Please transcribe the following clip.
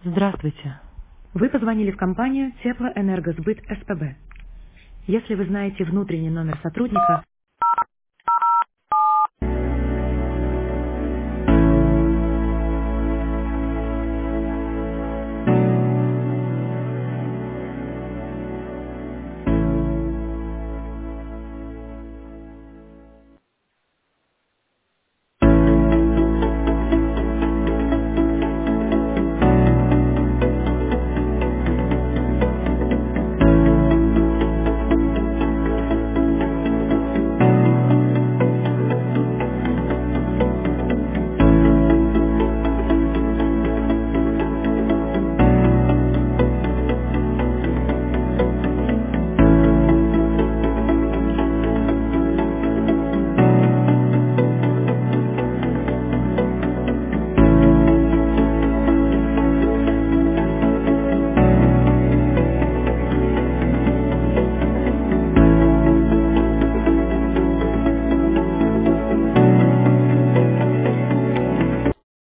Здравствуйте. Вы позвонили в компанию Теплоэнергосбыт СПБ. Если вы знаете внутренний номер сотрудника,